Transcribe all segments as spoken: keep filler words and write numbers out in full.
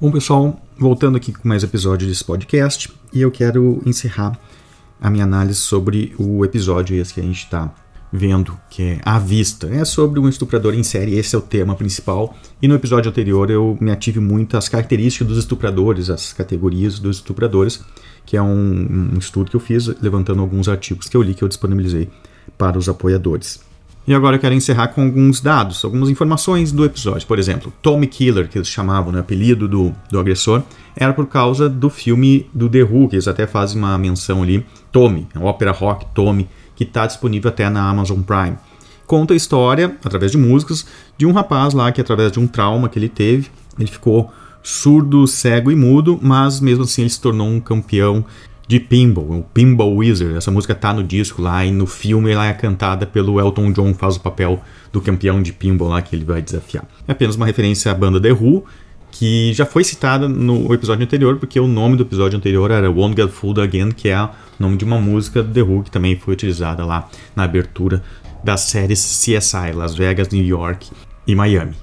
Bom, pessoal, voltando aqui com mais episódio desse podcast, e eu quero encerrar a minha análise sobre o episódio esse que a gente está vendo, que é À Vista. É sobre um estuprador em série, esse é o tema principal, e no episódio anterior eu me ative muito às características dos estupradores, as categorias dos estupradores, que é um, um estudo que eu fiz, levantando alguns artigos que eu li, que eu disponibilizei para os apoiadores. E agora eu quero encerrar com alguns dados, algumas informações do episódio. Por exemplo, Tommy Killer, que eles chamavam, né, o apelido do, do agressor, era por causa do filme do The Who, que eles até fazem uma menção ali, Tommy, a ópera rock Tommy, que está disponível até na Amazon Prime. Conta a história, através de músicas, de um rapaz lá que, através de um trauma que ele teve, ele ficou surdo, cego e mudo, mas mesmo assim ele se tornou um campeão de pinball, o Pinball Wizard. Essa música tá no disco lá, e no filme ela é cantada pelo Elton John, faz o papel do campeão de pinball lá que ele vai desafiar. É apenas uma referência à banda The Who, que já foi citada no episódio anterior, porque o nome do episódio anterior era Won't Get Fooled Again, que é o nome de uma música do The Who, que também foi utilizada lá na abertura das séries C S I, Las Vegas, New York e Miami.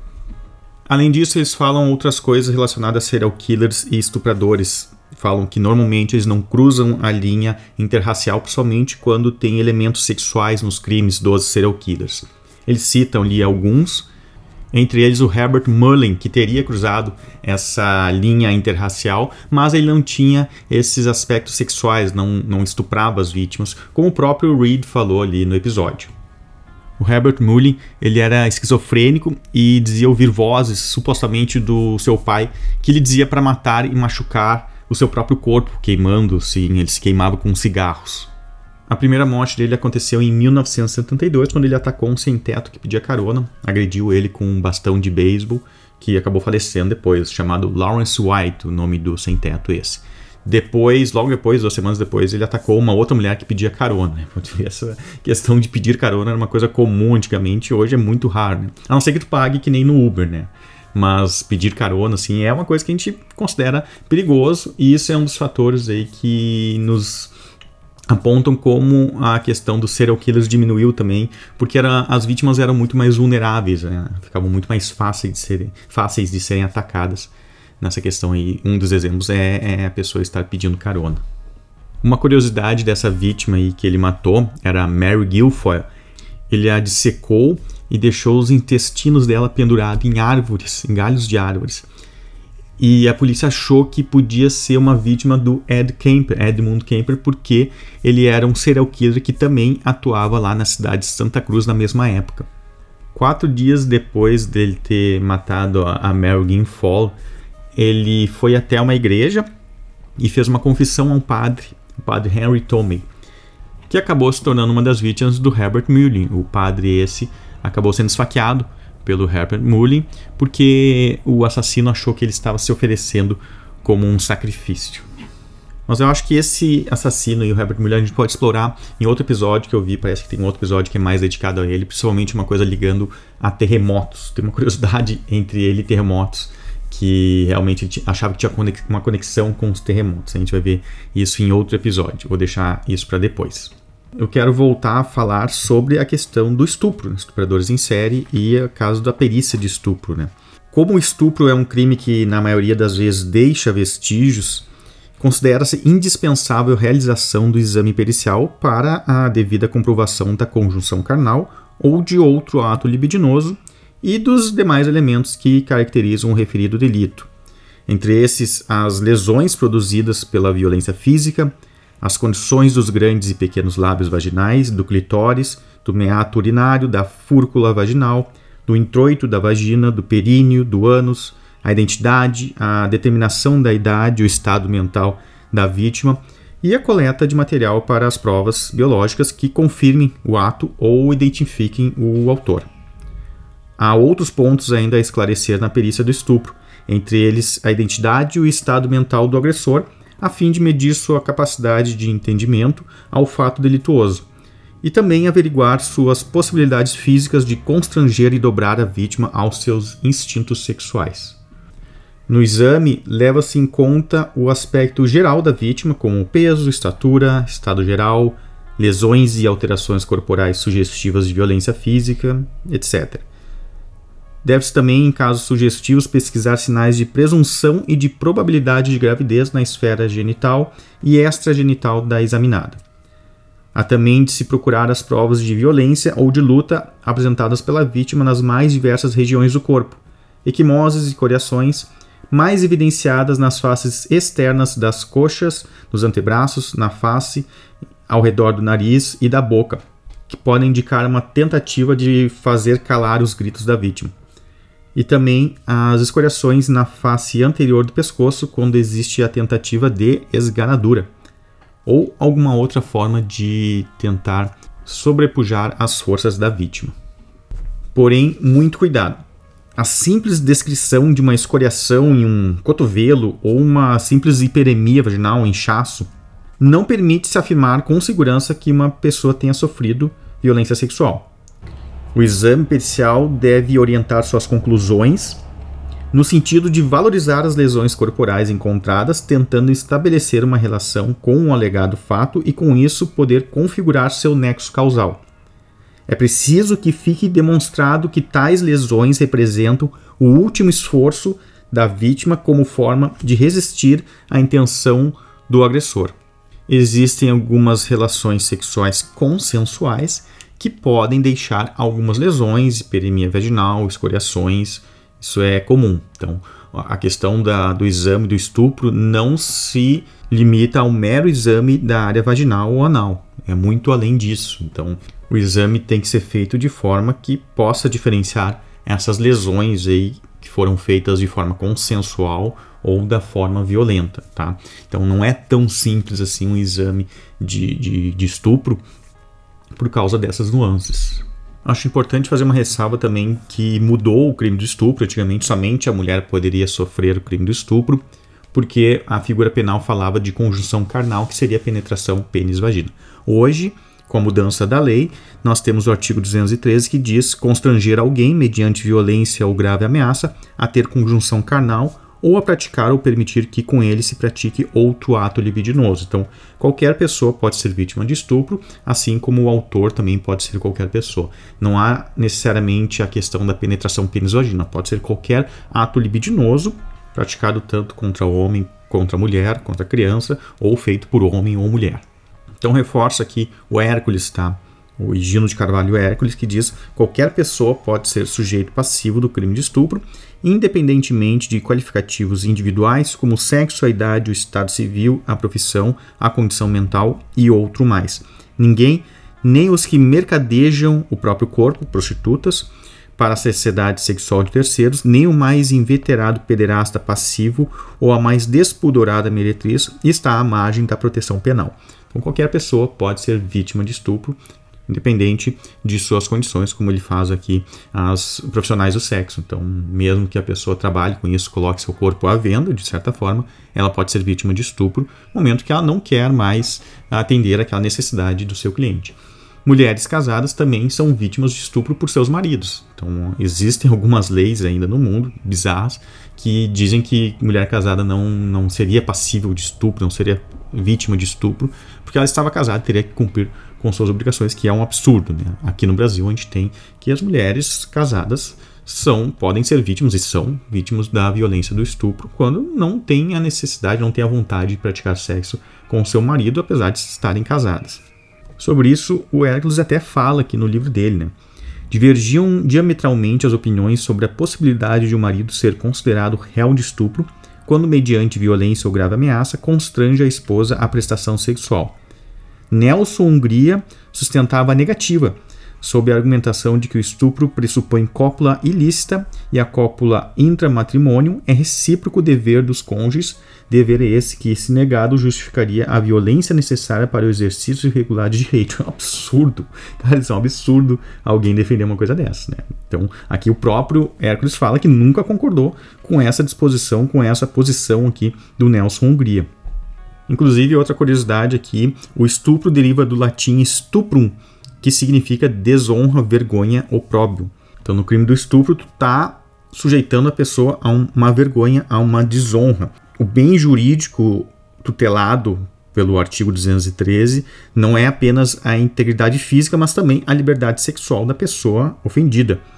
Além disso, eles falam outras coisas relacionadas a serial killers e estupradores. Falam que normalmente eles não cruzam a linha interracial, principalmente quando tem elementos sexuais nos crimes dos serial killers. Eles citam ali alguns, entre eles o Herbert Mullin, que teria cruzado essa linha interracial, mas ele não tinha esses aspectos sexuais, não, não estuprava as vítimas, como o próprio Reed falou ali no episódio. O Herbert Mullin, ele era esquizofrênico e dizia ouvir vozes, supostamente do seu pai, que lhe dizia para matar e machucar o seu próprio corpo, queimando-se, ele se queimava com cigarros. A primeira morte dele aconteceu em mil novecentos e setenta e dois, quando ele atacou um sem-teto que pedia carona, agrediu ele com um bastão de beisebol, que acabou falecendo depois, chamado Lawrence White, o nome do sem-teto esse. Depois, logo depois, duas semanas depois, ele atacou uma outra mulher que pedia carona. Essa questão de pedir carona era uma coisa comum antigamente, hoje é muito raro, né? A não ser que tu pague que nem no Uber, né? Mas pedir carona, assim, é uma coisa que a gente considera perigoso, e isso é um dos fatores aí que nos apontam como a questão dos serial killers diminuiu também, porque era, as vítimas eram muito mais vulneráveis, né? Ficavam muito mais fáceis de serem, fáceis de serem atacadas. Nessa questão aí, um dos exemplos é, é a pessoa estar pedindo carona. Uma curiosidade dessa vítima aí que ele matou era a Mary Guilfoyle. Ele a dissecou e deixou os intestinos dela pendurados em árvores, em galhos de árvores. E a polícia achou que podia ser uma vítima do Ed Kemper, Edmund Kemper, porque ele era um serial killer que também atuava lá na cidade de Santa Cruz na mesma época. Quatro dias depois dele ter matado a Mary Guilfoyle, ele foi até uma igreja e fez uma confissão a um padre, o padre Henry Tomei, que acabou se tornando uma das vítimas do Herbert Mullin. O padre esse acabou sendo esfaqueado pelo Herbert Mullin porque o assassino achou que ele estava se oferecendo como um sacrifício. Mas eu acho que esse assassino e o Herbert Mullin a gente pode explorar em outro episódio que eu vi, parece que tem um outro episódio que é mais dedicado a ele, principalmente uma coisa ligando a terremotos. Tem uma curiosidade entre ele e terremotos, que realmente ele achava que tinha uma conexão com os terremotos. A gente vai ver isso em outro episódio, vou deixar isso para depois. Eu quero voltar a falar sobre a questão do estupro, estupradores em série, e o caso da perícia de estupro, né? Como o estupro é um crime que na maioria das vezes deixa vestígios, considera-se indispensável a realização do exame pericial para a devida comprovação da conjunção carnal ou de outro ato libidinoso e dos demais elementos que caracterizam o referido delito. Entre esses, as lesões produzidas pela violência física, as condições dos grandes e pequenos lábios vaginais, do clitóris, do meato urinário, da fúrcula vaginal, do introito da vagina, do períneo, do ânus, a identidade, a determinação da idade, o estado mental da vítima e a coleta de material para as provas biológicas que confirmem o ato ou identifiquem o autor. Há outros pontos ainda a esclarecer na perícia do estupro, entre eles a identidade e o estado mental do agressor, a fim de medir sua capacidade de entendimento ao fato delituoso, e também averiguar suas possibilidades físicas de constranger e dobrar a vítima aos seus instintos sexuais. No exame, leva-se em conta o aspecto geral da vítima, como peso, estatura, estado geral, lesões e alterações corporais sugestivas de violência física, etcétera. Deve-se também, em casos sugestivos, pesquisar sinais de presunção e de probabilidade de gravidez na esfera genital e extragenital da examinada. Há também de se procurar as provas de violência ou de luta apresentadas pela vítima nas mais diversas regiões do corpo, equimoses e coriações, mais evidenciadas nas faces externas das coxas, nos antebraços, na face, ao redor do nariz e da boca, que podem indicar uma tentativa de fazer calar os gritos da vítima. E também as escoriações na face anterior do pescoço, quando existe a tentativa de esganadura, ou alguma outra forma de tentar sobrepujar as forças da vítima. Porém, muito cuidado. A simples descrição de uma escoriação em um cotovelo ou uma simples hiperemia vaginal, um inchaço, não permite se afirmar com segurança que uma pessoa tenha sofrido violência sexual. O exame pericial deve orientar suas conclusões no sentido de valorizar as lesões corporais encontradas, tentando estabelecer uma relação com o alegado fato e, com isso, poder configurar seu nexo causal. É preciso que fique demonstrado que tais lesões representam o último esforço da vítima como forma de resistir à intenção do agressor. Existem algumas relações sexuais consensuais que podem deixar algumas lesões, hiperemia vaginal, escoriações, isso é comum. Então, a questão da, do exame do estupro não se limita ao mero exame da área vaginal ou anal, é muito além disso. Então, o exame tem que ser feito de forma que possa diferenciar essas lesões aí que foram feitas de forma consensual ou da forma violenta, tá? Então não é tão simples assim um exame de, de, de estupro por causa dessas nuances. Acho importante fazer uma ressalva também que mudou o crime do estupro. Antigamente somente a mulher poderia sofrer o crime do estupro, porque a figura penal falava de conjunção carnal, que seria a penetração pênis-vagina. Hoje, com a mudança da lei, nós temos o artigo duzentos e treze que diz constranger alguém, mediante violência ou grave ameaça, a ter conjunção carnal ou a praticar ou permitir que com ele se pratique outro ato libidinoso. Então, qualquer pessoa pode ser vítima de estupro, assim como o autor também pode ser qualquer pessoa. Não há necessariamente a questão da penetração pênis-vagina, pode ser qualquer ato libidinoso, praticado tanto contra o homem, contra a mulher, contra a criança, ou feito por homem ou mulher. Então reforça aqui o Hércules, tá? O Higino de Carvalho Hércules, que diz que qualquer pessoa pode ser sujeito passivo do crime de estupro, independentemente de qualificativos individuais como o sexo, a idade, o estado civil, a profissão, a condição mental e outro mais. Ninguém, nem os que mercadejam o próprio corpo, prostitutas, para a sociedade sexual de terceiros, nem o mais inveterado pederasta passivo ou a mais despudorada meretriz está à margem da proteção penal. Então, qualquer pessoa pode ser vítima de estupro, independente de suas condições, como ele faz aqui as profissionais do sexo. Então, mesmo que a pessoa trabalhe com isso, coloque seu corpo à venda, de certa forma, ela pode ser vítima de estupro no momento que ela não quer mais atender aquela necessidade do seu cliente. Mulheres casadas também são vítimas de estupro por seus maridos. Então, existem algumas leis ainda no mundo, bizarras, que dizem que mulher casada não, não seria passível de estupro, não seria vítima de estupro, porque ela estava casada e teria que cumprir com suas obrigações, que é um absurdo, né? Aqui no Brasil a gente tem que as mulheres casadas são, podem ser vítimas e são vítimas da violência do estupro quando não tem a necessidade, não tem a vontade de praticar sexo com o seu marido, apesar de estarem casadas. Sobre isso, o Hércules até fala aqui no livro dele, né? Divergiam diametralmente as opiniões sobre a possibilidade de um marido ser considerado réu de estupro quando, mediante violência ou grave ameaça, constrange a esposa à prestação sexual. Nelson Hungria sustentava a negativa, sob a argumentação de que o estupro pressupõe cópula ilícita e a cópula intramatrimônio é recíproco dever dos cônjuges, dever esse que, se negado, justificaria a violência necessária para o exercício irregular de direito. É um absurdo. Cara, isso é um absurdo alguém defender uma coisa dessa, né? Então, aqui o próprio Hércules fala que nunca concordou com essa disposição, com essa posição aqui do Nelson Hungria. Inclusive, outra curiosidade aqui, o estupro deriva do latim stuprum, que significa desonra, vergonha, opróbrio. Então, no crime do estupro, tu tá sujeitando a pessoa a um, uma vergonha, a uma desonra. O bem jurídico tutelado pelo artigo duzentos e treze não é apenas a integridade física, mas também a liberdade sexual da pessoa ofendida.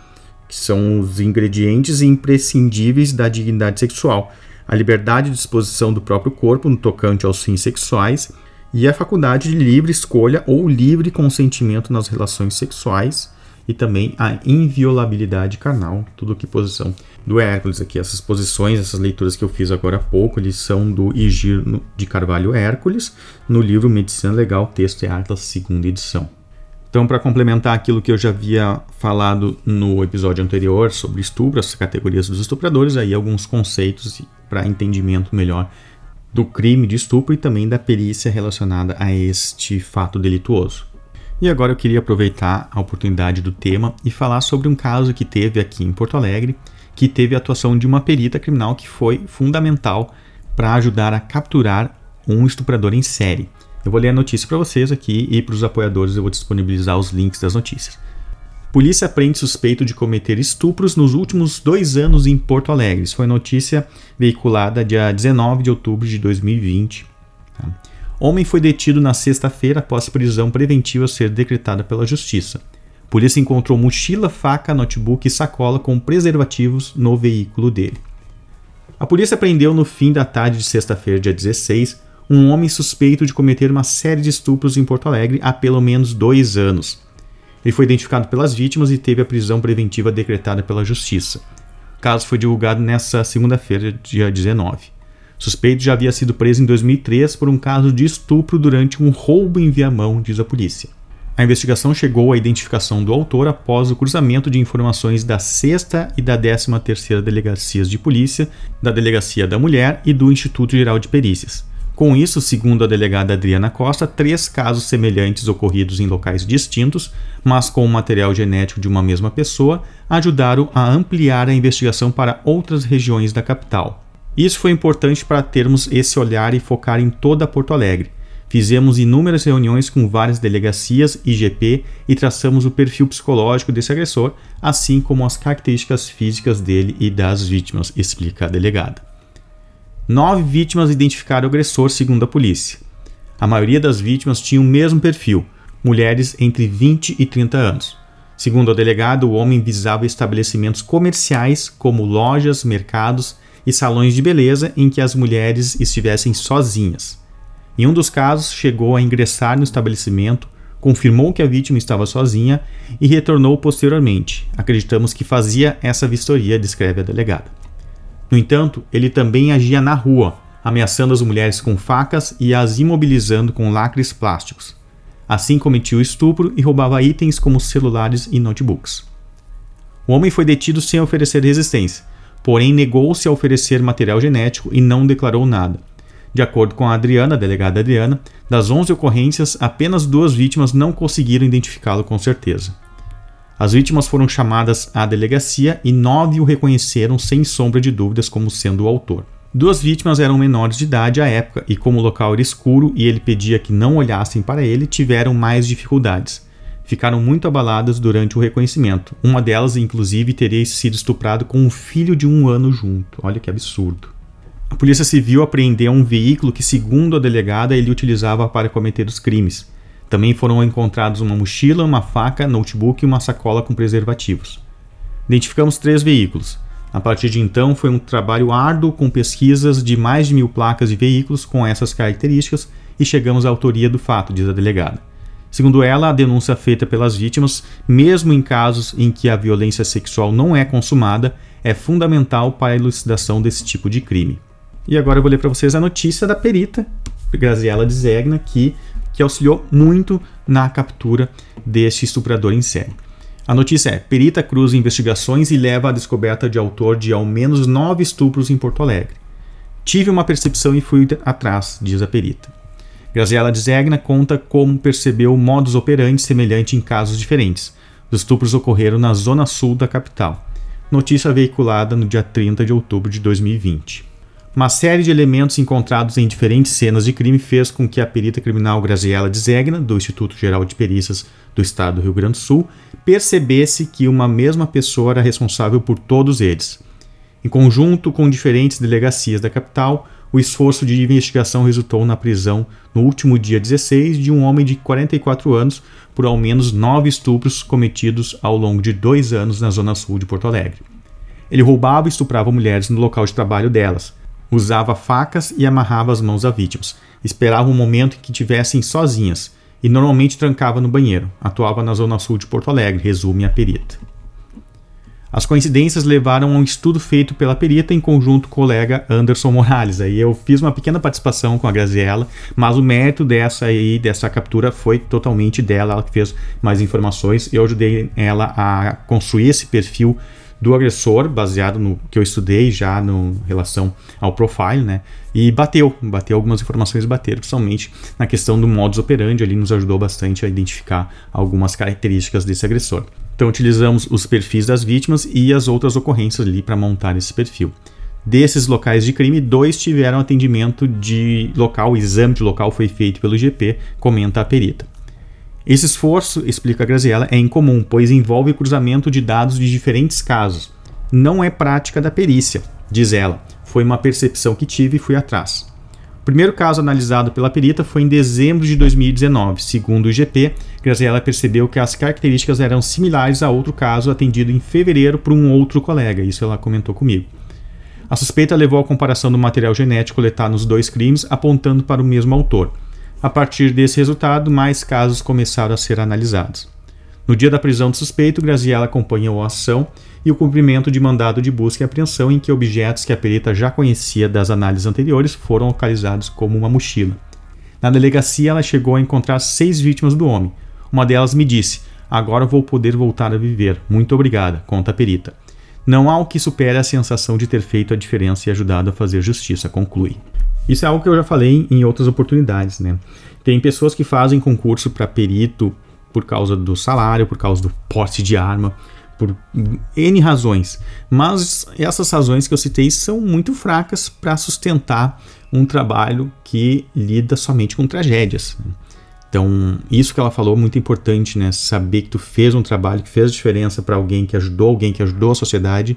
que são os ingredientes imprescindíveis da dignidade sexual: a liberdade de disposição do próprio corpo no tocante aos fins sexuais e a faculdade de livre escolha ou livre consentimento nas relações sexuais, e também a inviolabilidade carnal, tudo que posição do Hércules aqui. Essas posições, essas leituras que eu fiz agora há pouco, eles são do Higir de Carvalho Hércules, no livro Medicina Legal, texto e Atlas, segunda edição. Então, para complementar aquilo que eu já havia falado no episódio anterior sobre estupro, as categorias dos estupradores, aí alguns conceitos para entendimento melhor do crime de estupro e também da perícia relacionada a este fato delituoso. E agora eu queria aproveitar a oportunidade do tema e falar sobre um caso que teve aqui em Porto Alegre, que teve a atuação de uma perita criminal que foi fundamental para ajudar a capturar um estuprador em série. Eu vou ler a notícia para vocês aqui e para os apoiadores eu vou disponibilizar os links das notícias. Polícia prende suspeito de cometer estupros nos últimos dois anos em Porto Alegre. Isso foi notícia veiculada dia dezenove de outubro de dois mil e vinte. Tá? Homem foi detido na sexta-feira após prisão preventiva ser decretada pela Justiça. Polícia encontrou mochila, faca, notebook e sacola com preservativos no veículo dele. A polícia prendeu no fim da tarde de sexta-feira, dia dezesseis, um homem suspeito de cometer uma série de estupros em Porto Alegre há pelo menos dois anos. Ele foi identificado pelas vítimas e teve a prisão preventiva decretada pela Justiça. O caso foi divulgado nesta segunda-feira, dia dezenove. O suspeito já havia sido preso em dois mil e três por um caso de estupro durante um roubo em Viamão, diz a polícia. A investigação chegou à identificação do autor após o cruzamento de informações da sexta e da décima terceira Delegacias de Polícia, da Delegacia da Mulher e do Instituto Geral de Perícias. Com isso, segundo a delegada Adriana Costa, três casos semelhantes ocorridos em locais distintos, mas com o material genético de uma mesma pessoa, ajudaram a ampliar a investigação para outras regiões da capital. Isso foi importante para termos esse olhar e focar em toda Porto Alegre. Fizemos inúmeras reuniões com várias delegacias, I G P, e traçamos o perfil psicológico desse agressor, assim como as características físicas dele e das vítimas, explica a delegada. Nove vítimas identificaram o agressor, segundo a polícia. A maioria das vítimas tinha o mesmo perfil, mulheres entre vinte e trinta anos. Segundo a delegada, o homem visava estabelecimentos comerciais, como lojas, mercados e salões de beleza em que as mulheres estivessem sozinhas. Em um dos casos, chegou a ingressar no estabelecimento, confirmou que a vítima estava sozinha e retornou posteriormente. Acreditamos que fazia essa vistoria, descreve a delegada. No entanto, ele também agia na rua, ameaçando as mulheres com facas e as imobilizando com lacres plásticos. Assim cometia o estupro e roubava itens como celulares e notebooks. O homem foi detido sem oferecer resistência, porém negou-se a oferecer material genético e não declarou nada. De acordo com a Adriana, a delegada Adriana, das onze ocorrências, apenas duas vítimas não conseguiram identificá-lo com certeza. As vítimas foram chamadas à delegacia e nove o reconheceram sem sombra de dúvidas como sendo o autor. Duas vítimas eram menores de idade à época e, como o local era escuro e ele pedia que não olhassem para ele, tiveram mais dificuldades. Ficaram muito abaladas durante o reconhecimento. Uma delas, inclusive, teria sido estuprada com um filho de um ano junto. Olha que absurdo. A Polícia Civil apreendeu um veículo que, segundo a delegada, ele utilizava para cometer os crimes. Também foram encontrados uma mochila, uma faca, notebook e uma sacola com preservativos. Identificamos três veículos. A partir de então, foi um trabalho árduo com pesquisas de mais de mil placas de veículos com essas características e chegamos à autoria do fato, diz a delegada. Segundo ela, a denúncia feita pelas vítimas, mesmo em casos em que a violência sexual não é consumada, é fundamental para a elucidação desse tipo de crime. E agora eu vou ler para vocês a notícia da perita Graziela Dzegna, que, que auxiliou muito na captura deste estuprador em série. A notícia é: perita cruza investigações e leva à descoberta de autor de ao menos nove estupros em Porto Alegre. Tive uma percepção e fui atrás, diz a perita. Graziela Dzegna conta como percebeu modus operandi semelhante em casos diferentes. Os estupros ocorreram na zona sul da capital. Notícia veiculada no dia trinta de outubro de dois mil e vinte. Uma série de elementos encontrados em diferentes cenas de crime fez com que a perita criminal Graziela Dzegna, do Instituto Geral de Perícias do Estado do Rio Grande do Sul, percebesse que uma mesma pessoa era responsável por todos eles. Em conjunto com diferentes delegacias da capital, o esforço de investigação resultou na prisão, no último dia dezesseis, de um homem de quarenta e quatro anos por ao menos nove estupros cometidos ao longo de dois anos na zona sul de Porto Alegre. Ele roubava e estuprava mulheres no local de trabalho delas, usava facas e amarrava as mãos das vítimas, esperava um momento em que tivessem sozinhas e normalmente trancava no banheiro. Atuava na zona sul de Porto Alegre, resume a perita. As coincidências levaram a um estudo feito pela perita em conjunto com o colega Anderson Morales. Aí eu fiz uma pequena participação com a Graziella, mas o mérito dessa, aí, dessa captura foi totalmente dela, ela que fez mais informações. Eu ajudei ela a construir esse perfil do agressor, baseado no que eu estudei já no relação ao profile, né? E bateu, bateu algumas informações, bateram, principalmente na questão do modus operandi, ali nos ajudou bastante a identificar algumas características desse agressor. Então utilizamos os perfis das vítimas e as outras ocorrências ali para montar esse perfil. Desses locais de crime, dois tiveram atendimento de local, o exame de local foi feito pelo I G P, comenta a perita. Esse esforço, explica a Graziella, é incomum, pois envolve cruzamento de dados de diferentes casos. Não é prática da perícia, diz ela. Foi uma percepção que tive e fui atrás. O primeiro caso analisado pela perita foi em dezembro de dois mil e dezenove. Segundo o I G P, Graziella percebeu que as características eram similares a outro caso atendido em fevereiro por um outro colega. Isso ela comentou comigo. A suspeita levou à comparação do material genético coletado nos dois crimes, apontando para o mesmo autor. A partir desse resultado, mais casos começaram a ser analisados. No dia da prisão do suspeito, Graziella acompanhou a ação e o cumprimento de mandado de busca e apreensão em que objetos que a perita já conhecia das análises anteriores foram localizados como uma mochila. Na delegacia, ela chegou a encontrar seis vítimas do homem. Uma delas me disse: "Agora vou poder voltar a viver. Muito obrigada", conta a perita. Não há o que supere a sensação de ter feito a diferença e ajudado a fazer justiça, conclui. Isso é algo que eu já falei em outras oportunidades, né? Tem pessoas que fazem concurso para perito por causa do salário, por causa do porte de arma, por N razões. Mas essas razões que eu citei são muito fracas para sustentar um trabalho que lida somente com tragédias, né? Então, isso que ela falou é muito importante, né? Saber que tu fez um trabalho que fez diferença para alguém, que ajudou alguém, que ajudou a sociedade,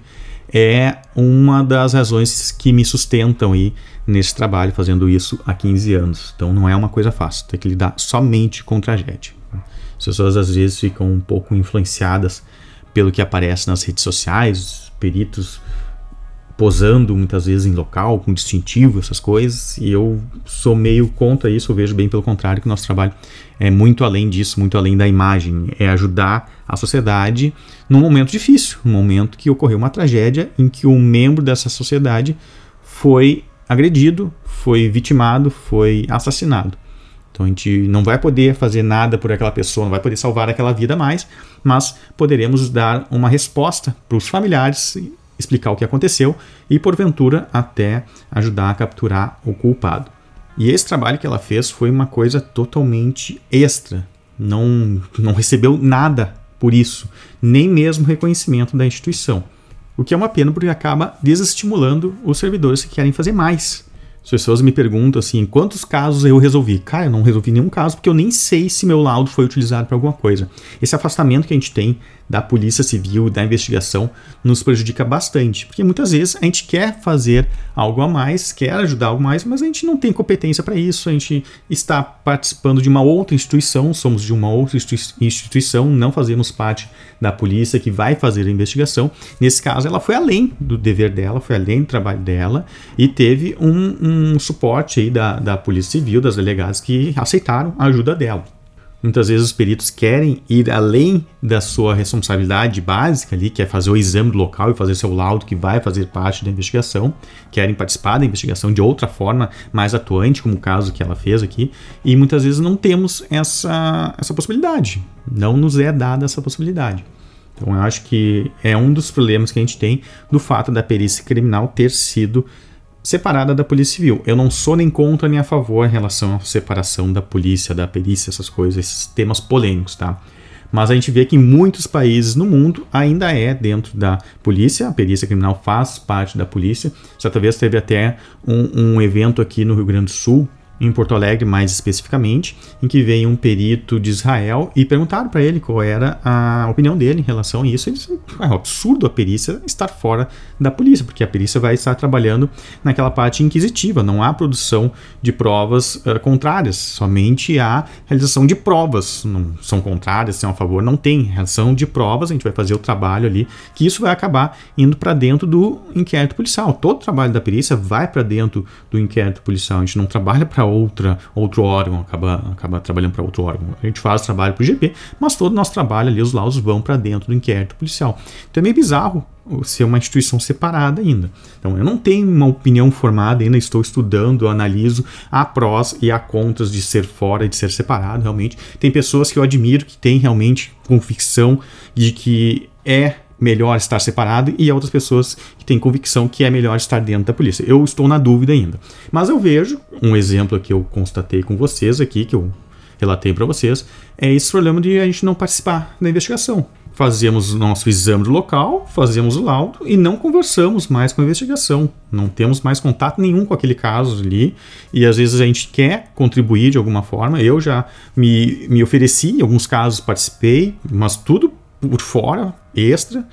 é uma das razões que me sustentam aí nesse trabalho, fazendo isso há quinze anos. Então, não é uma coisa fácil, tem que lidar somente com tragédia. As pessoas às vezes ficam um pouco influenciadas pelo que aparece nas redes sociais, peritos posando muitas vezes em local, com distintivo, essas coisas, e eu sou meio contra isso. Eu vejo bem pelo contrário, que o nosso trabalho é muito além disso, muito além da imagem, é ajudar a sociedade num momento difícil, num momento que ocorreu uma tragédia em que um membro dessa sociedade foi agredido, foi vitimado, foi assassinado. Então a gente não vai poder fazer nada por aquela pessoa, não vai poder salvar aquela vida mais, mas poderemos dar uma resposta para os familiares, explicar o que aconteceu e, porventura, até ajudar a capturar o culpado. E esse trabalho que ela fez foi uma coisa totalmente extra. Não, não recebeu nada por isso, nem mesmo reconhecimento da instituição. O que é uma pena, porque acaba desestimulando os servidores que querem fazer mais. As pessoas me perguntam assim, quantos casos eu resolvi? Cara, eu não resolvi nenhum caso, porque eu nem sei se meu laudo foi utilizado para alguma coisa. Esse afastamento que a gente tem da polícia civil, da investigação, nos prejudica bastante, porque muitas vezes a gente quer fazer algo a mais, quer ajudar algo a mais, mas a gente não tem competência para isso, a gente está participando de uma outra instituição, somos de uma outra instituição, não fazemos parte da polícia que vai fazer a investigação. Nesse caso, ela foi além do dever dela, foi além do trabalho dela e teve um, um suporte aí da, da Polícia Civil, das delegadas que aceitaram a ajuda dela. Muitas vezes os peritos querem ir além da sua responsabilidade básica ali, que é fazer o exame do local e fazer seu laudo que vai fazer parte da investigação, querem participar da investigação de outra forma mais atuante, como o caso que ela fez aqui, e muitas vezes não temos essa, essa possibilidade, não nos é dada essa possibilidade. Então eu acho que é um dos problemas que a gente tem do fato da perícia criminal ter sido separada da Polícia Civil. Eu não sou nem contra nem a favor em relação à separação da polícia, da perícia, essas coisas, esses temas polêmicos, tá? Mas a gente vê que em muitos países no mundo ainda é dentro da polícia, a perícia criminal faz parte da polícia. Certa vez teve até um, um evento aqui no Rio Grande do Sul, em Porto Alegre mais especificamente, em que veio um perito de Israel e perguntaram para ele qual era a opinião dele em relação a isso. Ele disse, é um absurdo a perícia estar fora da polícia, porque a perícia vai estar trabalhando naquela parte inquisitiva, não há produção de provas uh, contrárias, somente há realização de provas, não são contrárias, são a favor, não tem realização de provas, a gente vai fazer o trabalho ali, que isso vai acabar indo para dentro do inquérito policial. Todo o trabalho da perícia vai para dentro do inquérito policial, a gente não trabalha para outra outro órgão, acaba, acaba trabalhando para outro órgão. A gente faz trabalho para o I G P, mas todo o nosso trabalho ali, os laudos vão para dentro do inquérito policial. Então é meio bizarro ser uma instituição separada ainda. Então eu não tenho uma opinião formada ainda, estou estudando, analiso a prós e a contras de ser fora e de ser separado realmente. Tem pessoas que eu admiro que têm realmente convicção de que é melhor estar separado e há outras pessoas que têm convicção que é melhor estar dentro da polícia. Eu estou na dúvida ainda. Mas eu vejo, um exemplo que eu constatei com vocês aqui, que eu relatei para vocês, é esse problema de a gente não participar da investigação. Fazemos o nosso exame do local, fazemos o laudo e não conversamos mais com a investigação. Não temos mais contato nenhum com aquele caso ali e às vezes a gente quer contribuir de alguma forma. Eu já me, me ofereci, em alguns casos participei, mas tudo por fora, extra,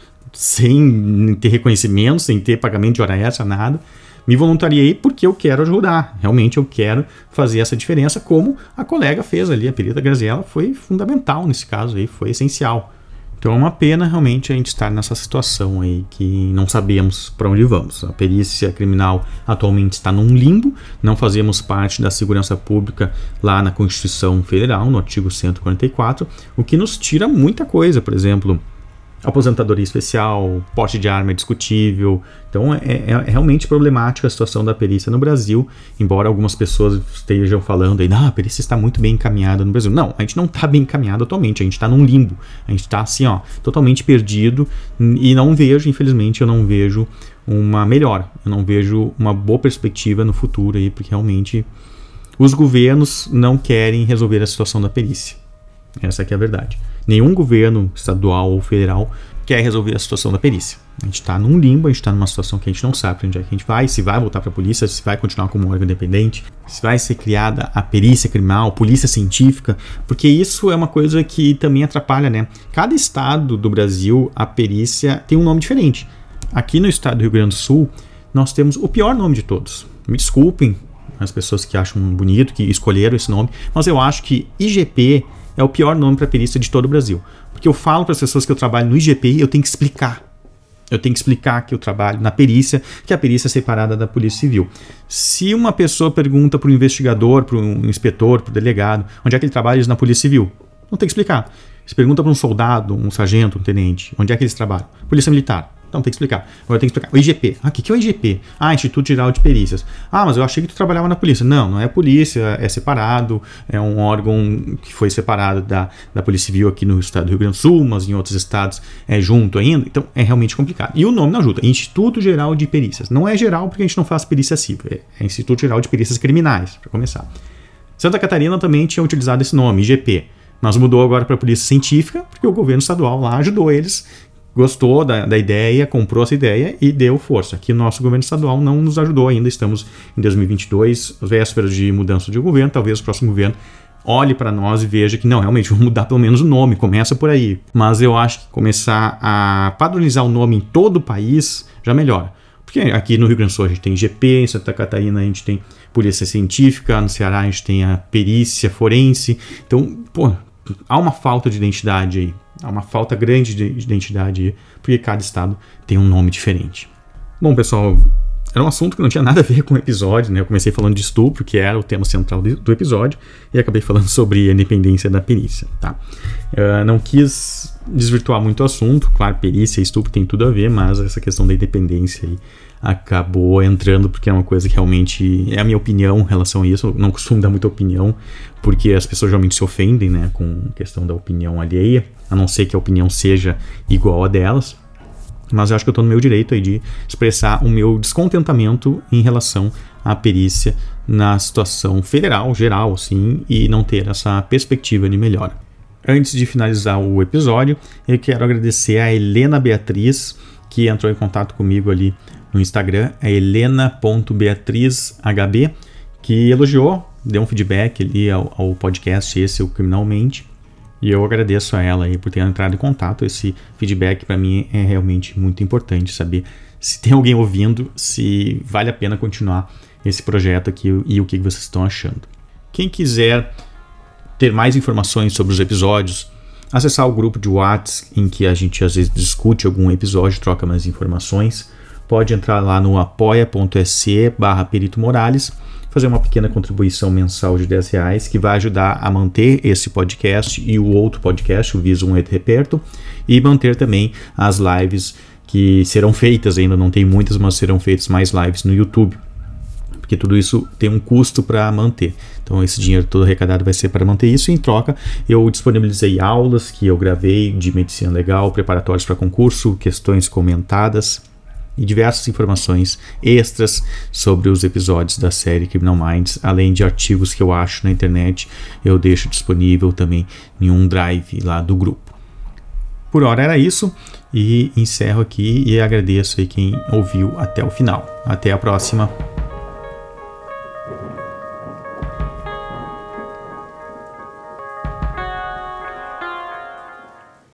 sem ter reconhecimento, sem ter pagamento de hora extra, nada. Me voluntariei porque eu quero ajudar, realmente eu quero fazer essa diferença, como a colega fez ali, a perita Graziella foi fundamental nesse caso aí, foi essencial. Então é uma pena realmente a gente estar nessa situação aí que não sabemos para onde vamos. A perícia criminal atualmente está num limbo, não fazemos parte da segurança pública lá na Constituição Federal, no artigo cento e quarenta e quatro, o que nos tira muita coisa, por exemplo, aposentadoria especial, porte de arma é discutível. Então é, é, é realmente problemática a situação da perícia no Brasil, embora algumas pessoas estejam falando aí, ah, a perícia está muito bem encaminhada no Brasil. Não, a gente não está bem encaminhado atualmente, a gente está num limbo, a gente está assim, ó, totalmente perdido e não vejo, infelizmente, eu não vejo uma melhora, eu não vejo uma boa perspectiva no futuro aí, porque realmente os governos não querem resolver a situação da perícia. Essa aqui é a verdade. Nenhum governo estadual ou federal quer resolver a situação da perícia. A gente está num limbo, a gente está numa situação que a gente não sabe para onde é que a gente vai, se vai voltar para a polícia, se vai continuar como um órgão independente, se vai ser criada a perícia criminal, polícia científica, porque isso é uma coisa que também atrapalha, né? Cada estado do Brasil, a perícia tem um nome diferente. Aqui no estado do Rio Grande do Sul, nós temos o pior nome de todos. Me desculpem as pessoas que acham bonito, que escolheram esse nome, mas eu acho que I G P é o pior nome para perícia de todo o Brasil. Porque eu falo para as pessoas que eu trabalho no I G P e eu tenho que explicar. Eu tenho que explicar que eu trabalho na perícia, que a perícia é separada da Polícia Civil. Se uma pessoa pergunta para o investigador, para o inspetor, para o delegado, onde é que ele trabalha, eles na Polícia Civil. Não tem que explicar. Se pergunta para um soldado, um sargento, um tenente, onde é que eles trabalham? Polícia Militar. Então tem que explicar. Agora tem que explicar. O I G P. Ah, o que, que é o I G P? Ah, Instituto Geral de Perícias. Ah, mas eu achei que tu trabalhava na polícia. Não, não é polícia, é separado, é um órgão que foi separado da, da Polícia Civil aqui no estado do Rio Grande do Sul, mas em outros estados é junto ainda. Então é realmente complicado. E o nome não ajuda. Instituto Geral de Perícias. Não é geral porque a gente não faz perícia civil. É, é Instituto Geral de Perícias Criminais, para começar. Santa Catarina também tinha utilizado esse nome, I G P. Mas mudou agora para a Polícia Científica, porque o governo estadual lá ajudou eles, gostou da, da ideia, comprou essa ideia e deu força. Aqui o nosso governo estadual não nos ajudou ainda, estamos em dois mil e vinte e dois, vésperas de mudança de governo, talvez o próximo governo olhe para nós e veja que não, realmente, vamos mudar pelo menos o nome, começa por aí. Mas eu acho que começar a padronizar o nome em todo o país já melhora. Porque aqui no Rio Grande do Sul a gente tem I G P, em Santa Catarina a gente tem Polícia Científica, no Ceará a gente tem a perícia forense. Então, pô, há uma falta de identidade aí. Há uma falta grande de identidade aí, porque cada estado tem um nome diferente. Bom, pessoal, era um assunto que não tinha nada a ver com o episódio, né? Eu comecei falando de estupro, que era o tema central do episódio, e acabei falando sobre a independência da perícia, tá? Uh, não quis desvirtuar muito o assunto, claro, perícia e estupro tem tudo a ver, mas essa questão da independência aí acabou entrando porque é uma coisa que realmente é a minha opinião em relação a isso. Eu não costumo dar muita opinião, porque as pessoas geralmente se ofendem, né, com a questão da opinião alheia, a não ser que a opinião seja igual a delas. Mas eu acho que eu estou no meu direito aí de expressar o meu descontentamento em relação à perícia na situação federal, geral, assim, e não ter essa perspectiva de melhora. Antes de finalizar o episódio, eu quero agradecer a Helena Beatriz, que entrou em contato comigo ali no Instagram, a helena ponto beatriz h b, que elogiou dê um feedback ali ao, ao podcast, esse, o Criminalmente. E eu agradeço a ela aí por ter entrado em contato. Esse feedback para mim é realmente muito importante, saber se tem alguém ouvindo, se vale a pena continuar esse projeto aqui e o que vocês estão achando. Quem quiser ter mais informações sobre os episódios, acessar o grupo de WhatsApp em que a gente às vezes discute algum episódio, troca mais informações, pode entrar lá no apoia.se barra Perito Morales, fazer uma pequena contribuição mensal de dez reais, que vai ajudar a manter esse podcast e o outro podcast, o Visum et Reperto, e manter também as lives que serão feitas, ainda não tem muitas, mas serão feitas mais lives no YouTube, porque tudo isso tem um custo para manter. Então esse dinheiro todo arrecadado vai ser para manter isso. Em troca, eu disponibilizei aulas que eu gravei de medicina legal, preparatórios para concurso, questões comentadas e diversas informações extras sobre os episódios da série Criminal Minds, além de artigos que eu acho na internet, eu deixo disponível também em um drive lá do grupo. Por hora era isso, e encerro aqui e agradeço aí quem ouviu até o final. Até a próxima!